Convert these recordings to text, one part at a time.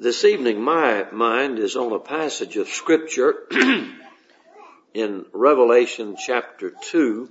This evening, my mind is on a passage of Scripture in Revelation chapter 2.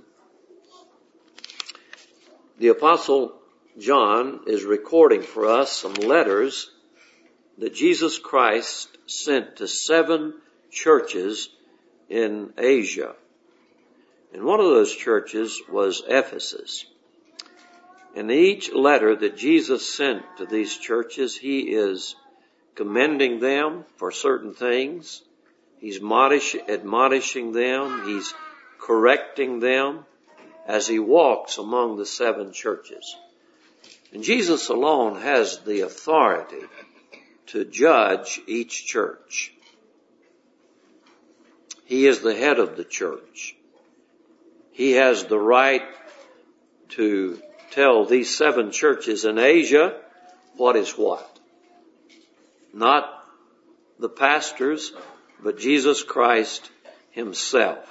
The Apostle John is recording for us some letters that Jesus Christ sent to 7 churches in Asia. And one of those churches was Ephesus. In each letter that Jesus sent to these churches, he is commending them for certain things. He's admonishing them. He's correcting them as he walks among the 7 churches. And Jesus alone has the authority to judge each church. He is the head of the church. He has the right to tell these 7 churches in Asia what is what. Not the pastors, but Jesus Christ himself.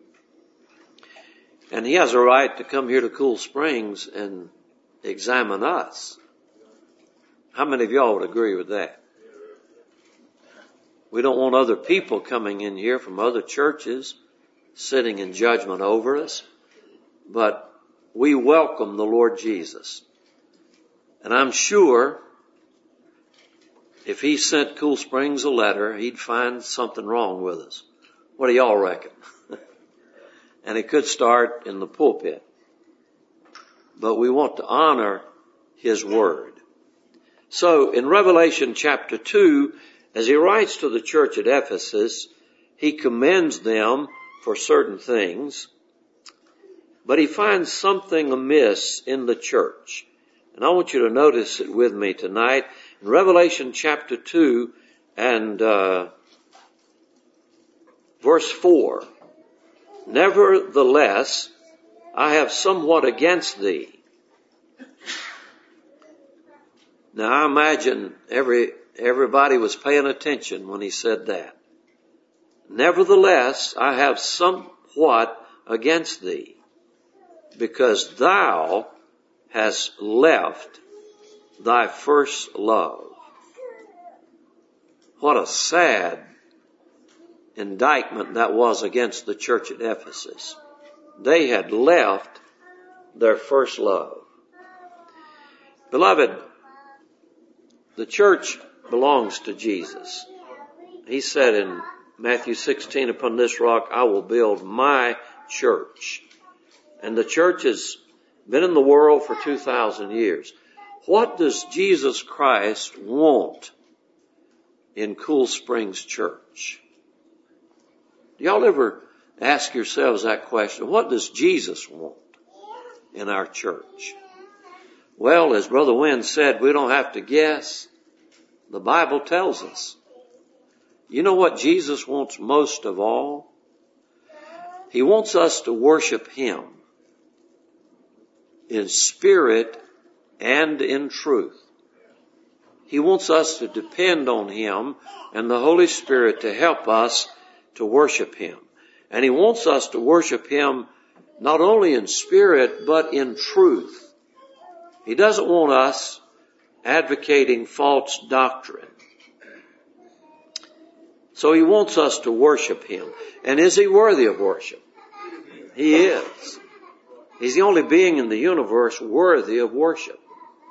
And he has a right to come here to Cool Springs and examine us. How many of y'all would agree with that? We don't want other people coming in here from other churches sitting in judgment over us, but we welcome the Lord Jesus. And I'm sure if he sent Cool Springs a letter, he'd find something wrong with us. What do y'all reckon? And it could start in the pulpit. But we want to honor his word. So in Revelation chapter 2, as he writes to the church at Ephesus, he commends them for certain things, but he finds something amiss in the church. And I want you to notice it with me tonight. In Revelation chapter 2 and verse 4, "Nevertheless, I have somewhat against thee." Now I imagine everybody was paying attention when he said that. "Nevertheless, I have somewhat against thee, because thou hast left thy first love." What a sad indictment that was against the church at Ephesus. They had left their first love. Beloved, the church belongs to Jesus. He said in Matthew 16, "Upon this rock I will build my church." And the church has been in the world for 2,000 years. What does Jesus Christ want in Cool Springs Church? Do y'all ever ask yourselves that question? What does Jesus want in our church? Well, as Brother Wynn said, we don't have to guess. The Bible tells us. You know what Jesus wants most of all? He wants us to worship him in spirit and in truth. He wants us to depend on him and the Holy Spirit to help us to worship him. And he wants us to worship him not only in spirit, but in truth. He doesn't want us advocating false doctrine. So he wants us to worship him. And is he worthy of worship? He is. He's the only being in the universe worthy of worship.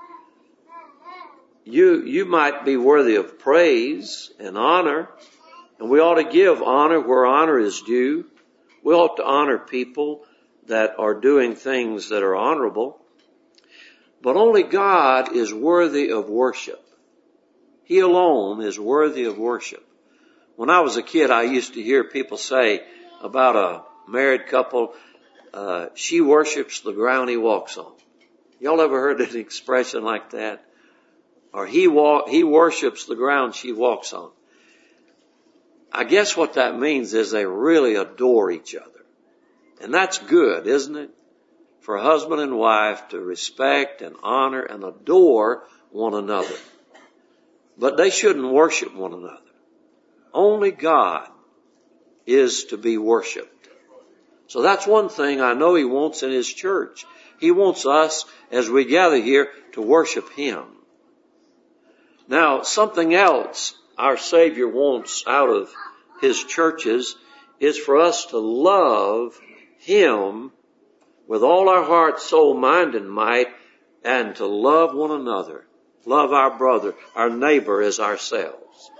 You might be worthy of praise and honor, and we ought to give honor where honor is due. We ought to honor people that are doing things that are honorable. But only God is worthy of worship. He alone is worthy of worship. When I was a kid, I used to hear people say about a married couple, she worships the ground he walks on. Y'all ever heard an expression like that? Or he worships the ground she walks on. I guess what that means is they really adore each other. And that's good, isn't it? For a husband and wife to respect and honor and adore one another. But they shouldn't worship one another. Only God is to be worshiped. So that's one thing I know he wants in his church. He wants us, as we gather here, to worship him. Now, something else our Savior wants out of His churches is for us to love Him with all our heart, soul, mind, and might, and to love one another. Love our brother, our neighbor as ourselves.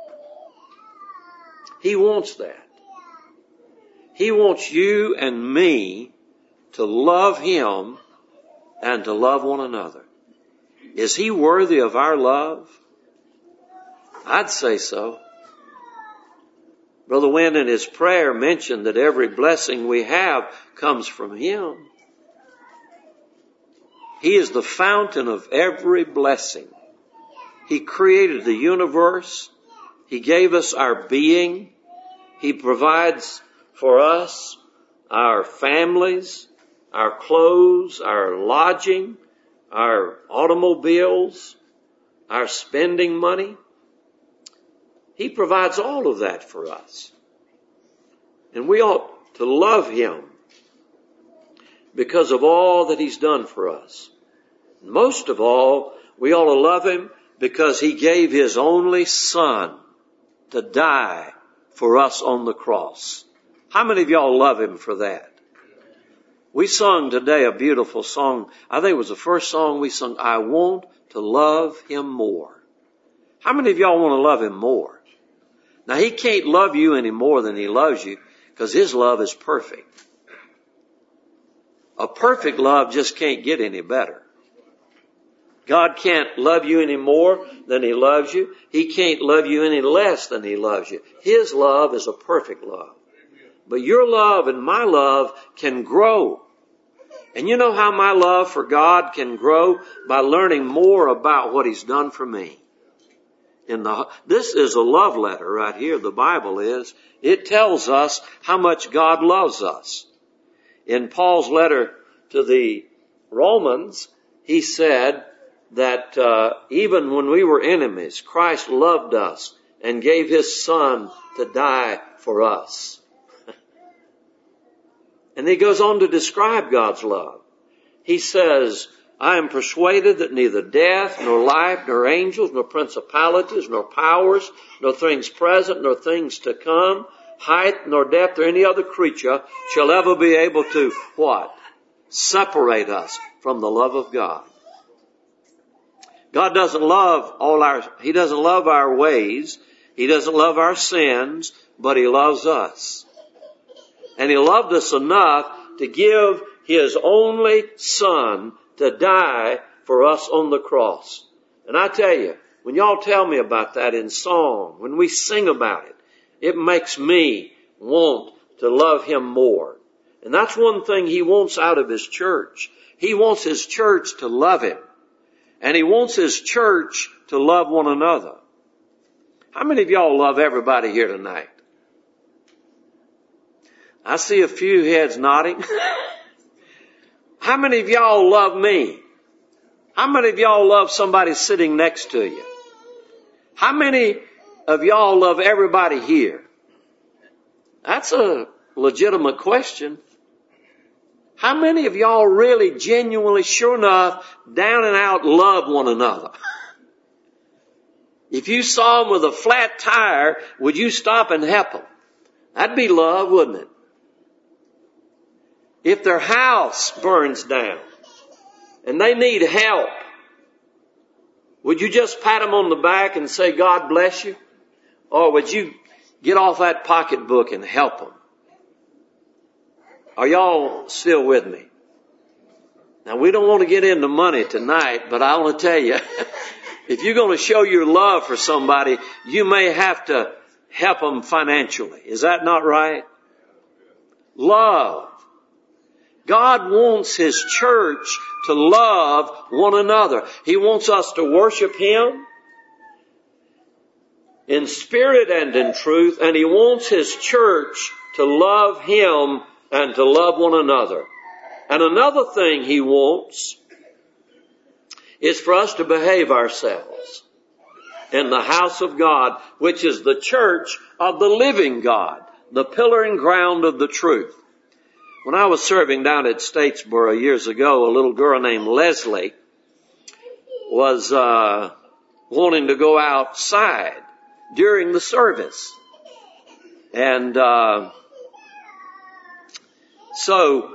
He wants that. He wants you and me to love Him and to love one another. Is He worthy of our love? I'd say so. Brother Wynn in his prayer mentioned that every blessing we have comes from Him. He is the fountain of every blessing. He created the universe. He gave us our being. He provides for us our families, our clothes, our lodging, our automobiles, our spending money. He provides all of that for us. And we ought to love Him because of all that He's done for us. Most of all, we ought to love Him because He gave His only Son to die for us on the cross. How many of y'all love Him for that? We sung today a beautiful song. I think it was the first song we sung, I Want to Love Him More. How many of y'all want to love Him more? Now, He can't love you any more than He loves you because His love is perfect. A perfect love just can't get any better. God can't love you any more than He loves you. He can't love you any less than He loves you. His love is a perfect love. But your love and my love can grow. And you know how my love for God can grow? By learning more about what He's done for me. This is a love letter right here, the Bible is. It tells us how much God loves us. In Paul's letter to the Romans, he said that even when we were enemies, Christ loved us and gave His Son to die for us. And he goes on to describe God's love. He says, I am persuaded that neither death, nor life, nor angels, nor principalities, nor powers, nor things present, nor things to come, height, nor depth, or any other creature shall ever be able to, what? Separate us from the love of God. God doesn't love He doesn't love our ways. He doesn't love our sins, but He loves us. And He loved us enough to give His only Son to die for us on the cross. And I tell you, when y'all tell me about that in song, when we sing about it, it makes me want to love Him more. And that's one thing He wants out of His church. He wants His church to love Him. And He wants His church to love one another. How many of y'all love everybody here tonight? I see a few heads nodding. How many of y'all love me? How many of y'all love somebody sitting next to you? How many of y'all love everybody here? That's a legitimate question. How many of y'all really genuinely, sure enough, down and out love one another? If you saw them with a flat tire, would you stop and help them? That'd be love, wouldn't it? If their house burns down and they need help, would you just pat them on the back and say, God bless you? Or would you get off that pocketbook and help them? Are y'all still with me? Now, we don't want to get into money tonight, but I want to tell you, if you're going to show your love for somebody, you may have to help them financially. Is that not right? Love. God wants His church to love one another. He wants us to worship Him in spirit and in truth, and He wants His church to love Him and to love one another. And another thing He wants is for us to behave ourselves in the house of God, which is the church of the living God, the pillar and ground of the truth. When I was serving down at Statesboro years ago, a little girl named Leslie was wanting to go outside during the service. And so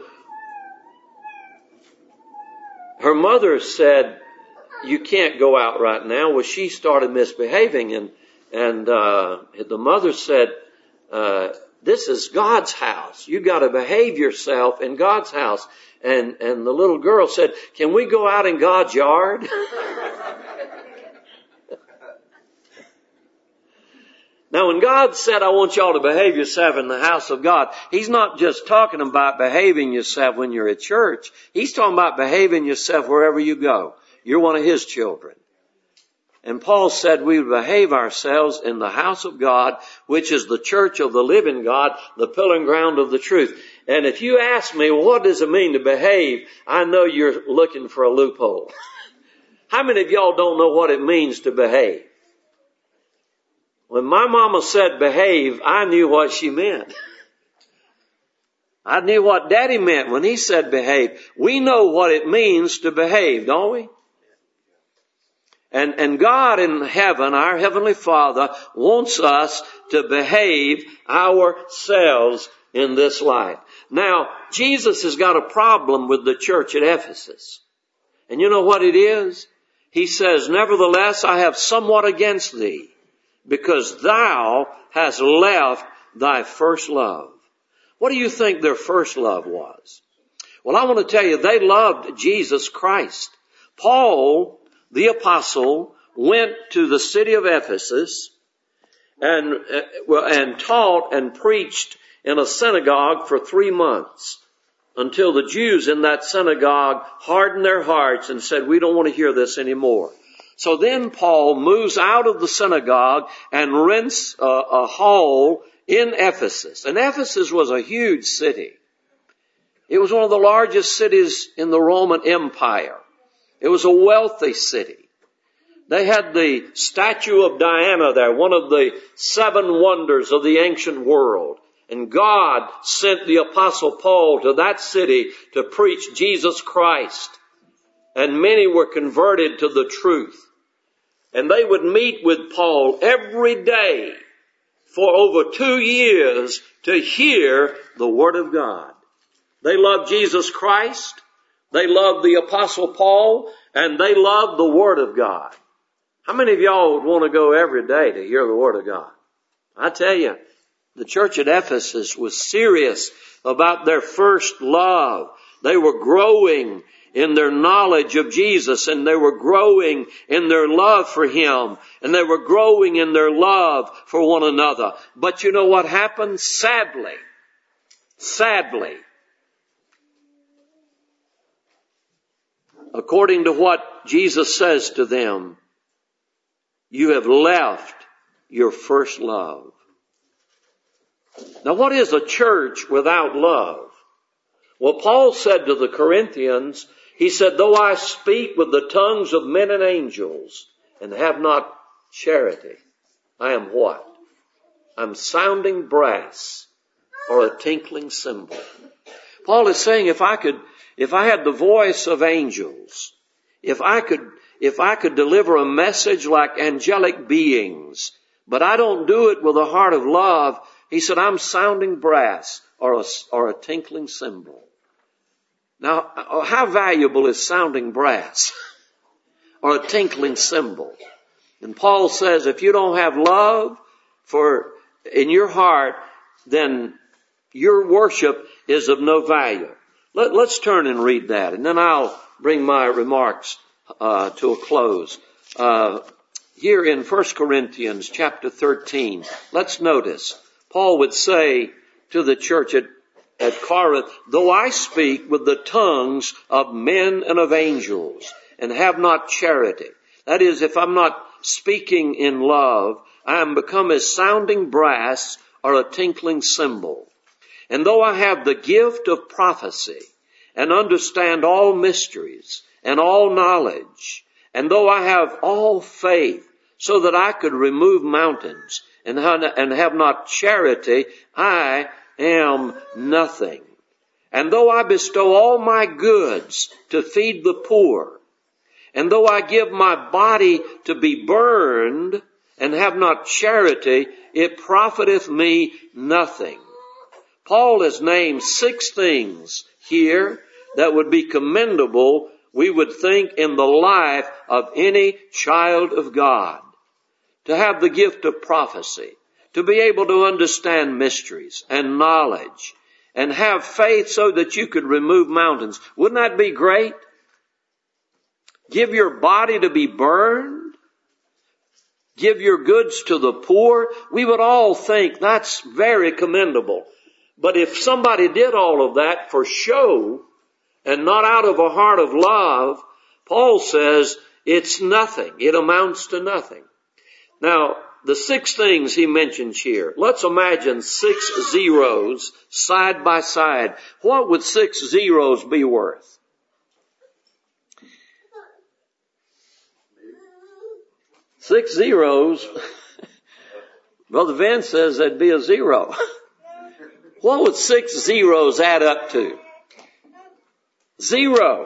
her mother said, "You can't go out right now." Well, she started misbehaving, and the mother said, "This is God's house. You got to behave yourself in God's house." And the little girl said, "Can we go out in God's yard?" Now, when God said, "I want y'all to behave yourself in the house of God," He's not just talking about behaving yourself when you're at church. He's talking about behaving yourself wherever you go. You're one of His children. And Paul said we would behave ourselves in the house of God, which is the church of the living God, the pillar and ground of the truth. And if you ask me, well, what does it mean to behave? I know you're looking for a loophole. How many of y'all don't know what it means to behave? When my mama said behave, I knew what she meant. I knew what Daddy meant when he said behave. We know what it means to behave, don't we? And God in heaven, our Heavenly Father, wants us to behave ourselves in this life. Now, Jesus has got a problem with the church at Ephesus. And you know what it is? He says, "Nevertheless, I have somewhat against thee, because thou hast left thy first love." What do you think their first love was? Well, I want to tell you, they loved Jesus Christ. Paul, the apostle, went to the city of Ephesus and taught and preached in a synagogue for 3 months until the Jews in that synagogue hardened their hearts and said, "We don't want to hear this anymore." So then Paul moves out of the synagogue and rents a hall in Ephesus. And Ephesus was a huge city. It was one of the largest cities in the Roman Empire. It was a wealthy city. They had the statue of Diana there, one of the 7 wonders of the ancient world. And God sent the Apostle Paul to that city to preach Jesus Christ. And many were converted to the truth. And they would meet with Paul every day for over 2 years to hear the Word of God. They loved Jesus Christ. They loved the Apostle Paul. And they loved the Word of God. How many of y'all would want to go every day to hear the Word of God? I tell you, the church at Ephesus was serious about their first love. They were growing in their knowledge of Jesus, and they were growing in their love for Him, and they were growing in their love for one another. But you know what happened? Sadly, according to what Jesus says to them, you have left your first love. Now, what is a church without love? Well, Paul said to the Corinthians, he said, "Though I speak with the tongues of men and angels and have not charity, I am what? I'm sounding brass or a tinkling cymbal." Paul is saying, if I had the voice of angels, if I could deliver a message like angelic beings, but I don't do it with a heart of love, he said, I'm sounding brass or a tinkling cymbal. Now, how valuable is sounding brass or a tinkling cymbal? And Paul says, if you don't have love in your heart, then your worship is of no value. Let's turn and read that, and then I'll bring my remarks to a close. Here in 1 Corinthians chapter 13, let's notice, Paul would say to the church at Corinth, "Though I speak with the tongues of men and of angels and have not charity," that is, if I'm not speaking in love, I am become as sounding brass or a tinkling cymbal. "And though I have the gift of prophecy and understand all mysteries and all knowledge, and though I have all faith so that I could remove mountains and have not charity, I am nothing. And though I bestow all my goods to feed the poor, And though I give my body to be burned and have not charity, it profiteth me nothing. Paul has named 6 things here that would be commendable, we would think, in the life of any child of God. To have the gift of prophecy, to be able to understand mysteries and knowledge, and have faith so that you could remove mountains. Wouldn't that be great? Give your body to be burned. Give your goods to the poor. We would all think that's very commendable. But if somebody did all of that for show and not out of a heart of love, Paul says it's nothing. It amounts to nothing. Now, the 6 things he mentions here, let's imagine 6 zeros side by side. What would 6 zeros be worth? Six zeros, Brother Vince says that'd be a 0. What would 6 zeros add up to? 0.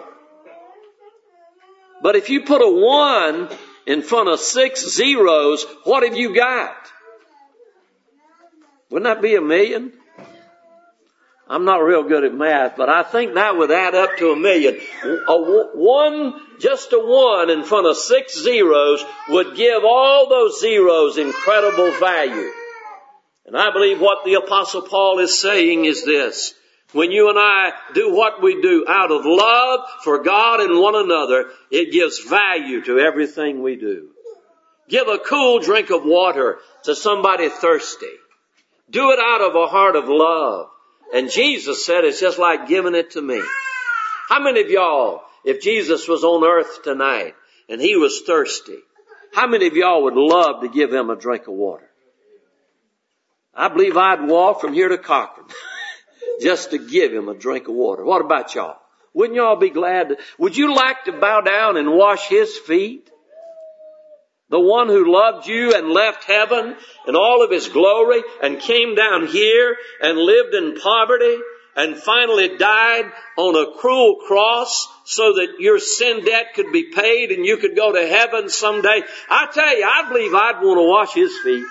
But if you put a 1 in front of 6 zeros, what have you got? Wouldn't that be 1,000,000? I'm not real good at math, but I think that would add up to 1,000,000. Just a 1 in front of 6 zeros would give all those zeros incredible value. And I believe what the Apostle Paul is saying is this: when you and I do what we do out of love for God and one another, it gives value to everything we do. Give a cool drink of water to somebody thirsty. Do it out of a heart of love. And Jesus said it's just like giving it to me. How many of y'all, if Jesus was on earth tonight and he was thirsty, how many of y'all would love to give him a drink of water? I believe I'd walk from here to Cochran just to give him a drink of water. What about y'all? Wouldn't y'all be glad would you like to bow down and wash his feet? The one who loved you and left heaven and all of his glory and came down here and lived in poverty and finally died on a cruel cross so that your sin debt could be paid and you could go to heaven someday. I tell you, I believe I'd want to wash his feet.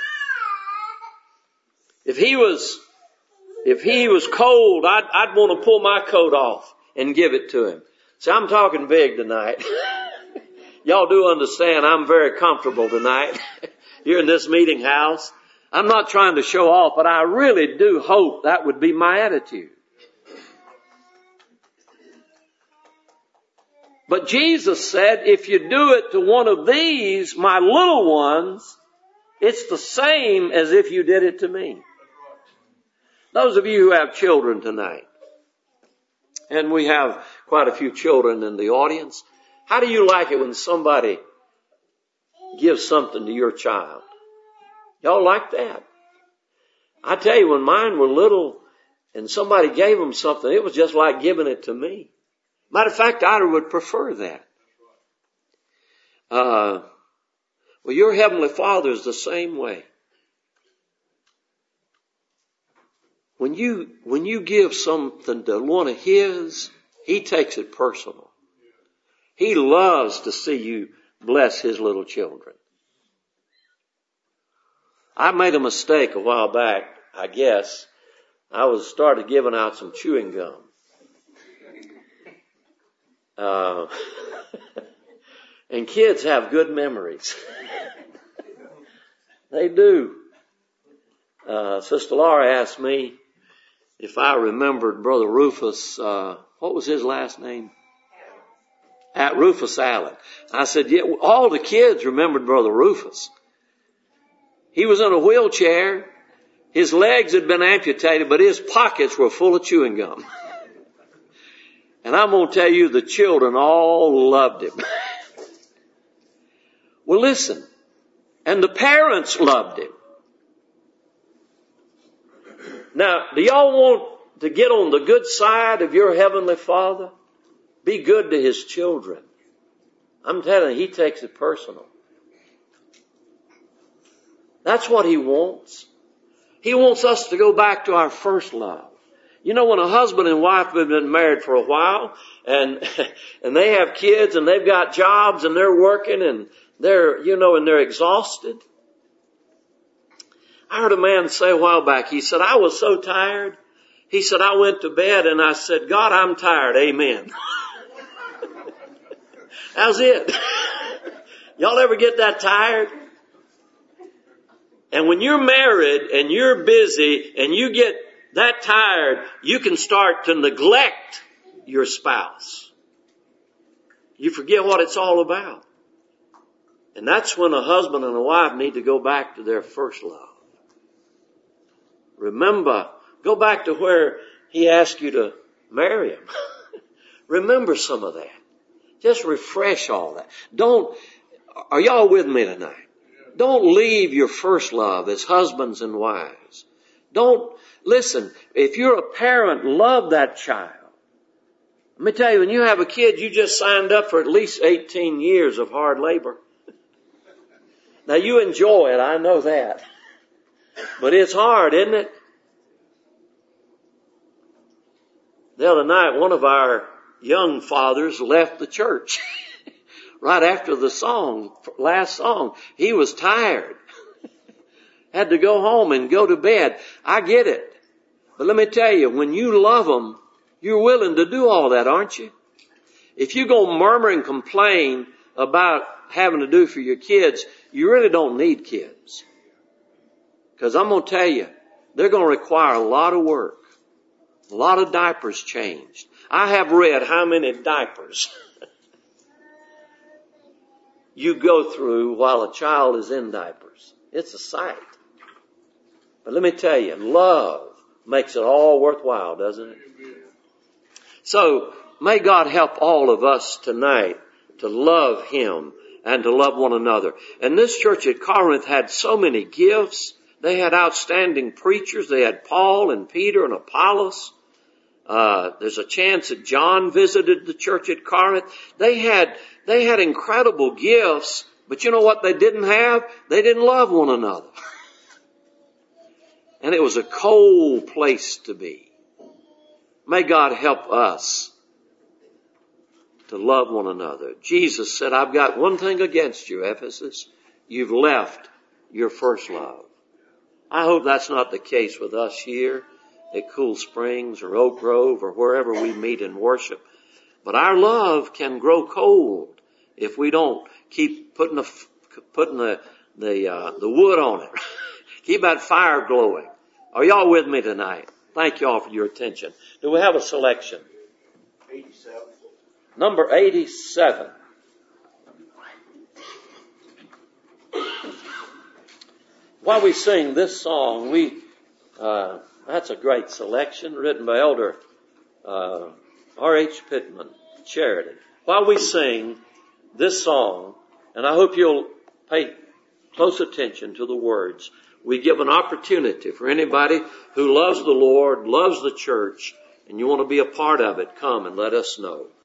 If he was cold, I'd want to pull my coat off and give it to him. See, I'm talking big tonight. Y'all do understand I'm very comfortable tonight here in this meeting house. I'm not trying to show off, but I really do hope that would be my attitude. But Jesus said, if you do it to one of these, my little ones, it's the same as if you did it to me. Those of you who have children tonight, and we have quite a few children in the audience, how do you like it when somebody gives something to your child? Y'all like that? I tell you, when mine were little and somebody gave them something, it was just like giving it to me. Matter of fact, I would prefer that. Well, your Heavenly Father is the same way. When you give something to one of His, He takes it personal. He loves to see you bless His little children. I made a mistake a while back, I guess. I started giving out some chewing gum. And kids have good memories. They do. Sister Laura asked me if I remembered Brother Rufus, what was his last name? At Rufus Allen. I said, yeah, all the kids remembered Brother Rufus. He was in a wheelchair. His legs had been amputated, but his pockets were full of chewing gum. And I'm going to tell you, the children all loved him. Well, listen. And the parents loved him. Now, do y'all want to get on the good side of your Heavenly Father? Be good to His children. I'm telling you, He takes it personal. That's what He wants. He wants us to go back to our first love. You know, when a husband and wife have been married for a while and they have kids and they've got jobs and they're working and they're exhausted. I heard a man say a while back, he said, I was so tired. He said, I went to bed and I said, God, I'm tired. Amen. How's it? Y'all ever get that tired? And when you're married and you're busy and you get that tired, you can start to neglect your spouse. You forget what it's all about. And that's when a husband and a wife need to go back to their first love. Remember, go back to where he asked you to marry him. Remember some of that. Just refresh all that. Are y'all with me tonight? Don't leave your first love as husbands and wives. Listen, if you're a parent, love that child. Let me tell you, when you have a kid, you just signed up for at least 18 years of hard labor. Now you enjoy it, I know that. But it's hard, isn't it? The other night, one of our young fathers left the church right after the last song. He was tired. Had to go home and go to bed. I get it. But let me tell you, when you love them, you're willing to do all that, aren't you? If you go murmur and complain about having to do for your kids, you really don't need kids. Because I'm going to tell you, they're going to require a lot of work. A lot of diapers changed. I have read how many diapers you go through while a child is in diapers. It's a sight. But let me tell you, love makes it all worthwhile, doesn't it? So, may God help all of us tonight to love Him and to love one another. And this church at Corinth had so many gifts. They had outstanding preachers. They had Paul and Peter and Apollos. There's a chance that John visited the church at Corinth. They had incredible gifts, but you know what they didn't have? They didn't love one another. And it was a cold place to be. May God help us to love one another. Jesus said, I've got one thing against you, Ephesus. You've left your first love. I hope that's not the case with us here at Cool Springs or Oak Grove or wherever we meet and worship. But our love can grow cold if we don't keep putting the wood on it. Keep that fire glowing. Are y'all with me tonight? Thank y'all for your attention. Do we have a selection? 87. Number 87. While we sing this song, that's a great selection written by Elder R.H. Pittman, Charity. While we sing this song, and I hope you'll pay close attention to the words, we give an opportunity for anybody who loves the Lord, loves the church, and you want to be a part of it, come and let us know.